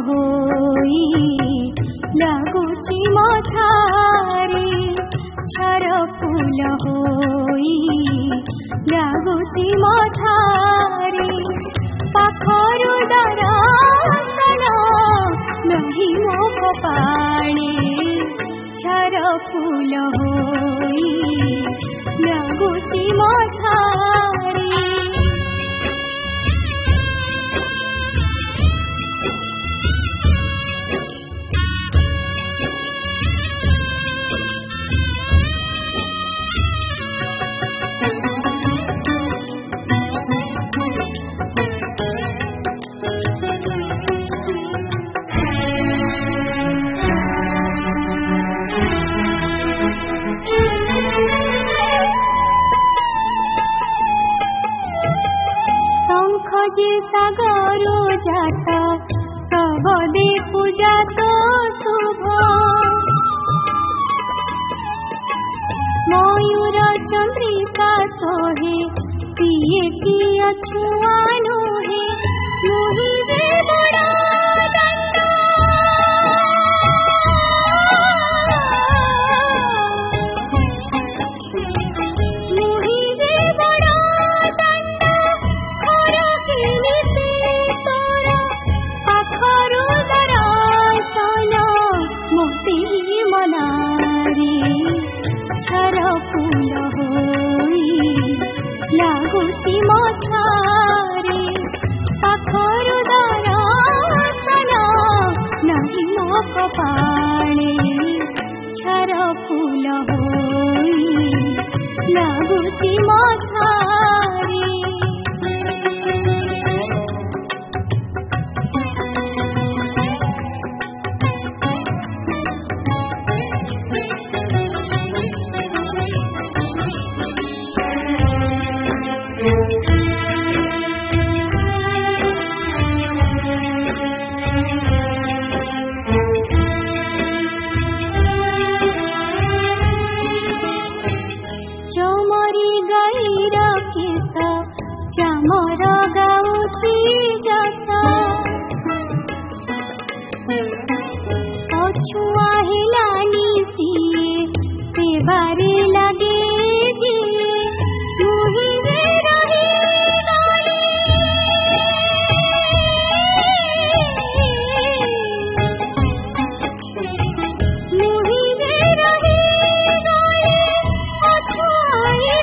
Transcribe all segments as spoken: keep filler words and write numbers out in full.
होई लगुची मथारे छर फूल होई लगुची मथारे पाखरु दर्शन नहीं मो कपाळे छर फूल होई लगुची मथारे सागरो जाता सबदे पूजा तो शुभ मयूर चंद्रिका सोहे पिए पिया छुआनो है मुहि रे बड़ा छर फूल होई लगुची मथारे पाखरु दर्शन नहीं मो कपाळे छर फूल होई लगुची मथारे चामर गाउची जाता पछुआ हिलानी सिए सेवारे लगे जी मुहि रे रही मुहि रे रही पछुआ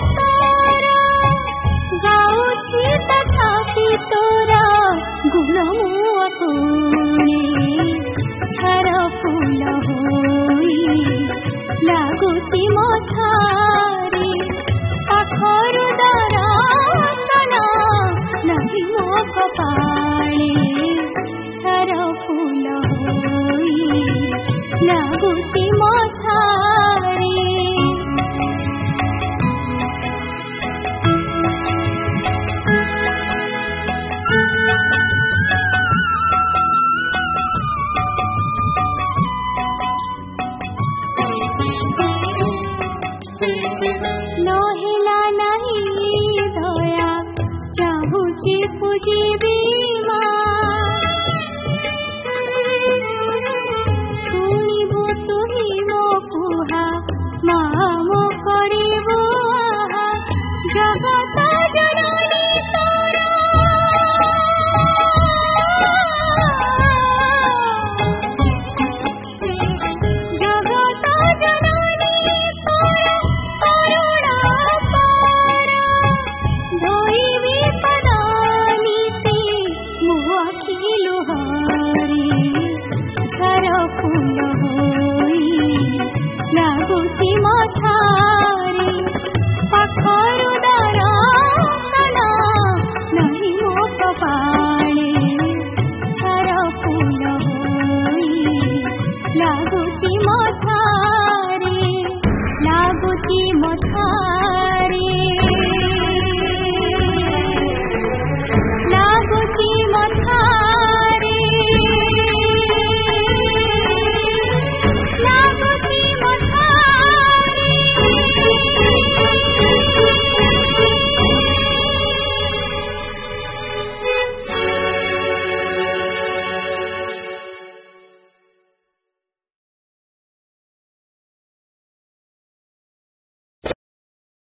गाउची तथापि तोरा गुण मुने छर फूल होई लगुची मथारे पाखरु दर्शन नहीं मो कपाळे छर फूल होई लगुची मथारे नहिला नहीं दया चाहूची पूजिबी शुणिबु तुही मो कुहा मा मो करिबु जगत जननी छर फूल होई लगुची मथारे पाखरु दर्शन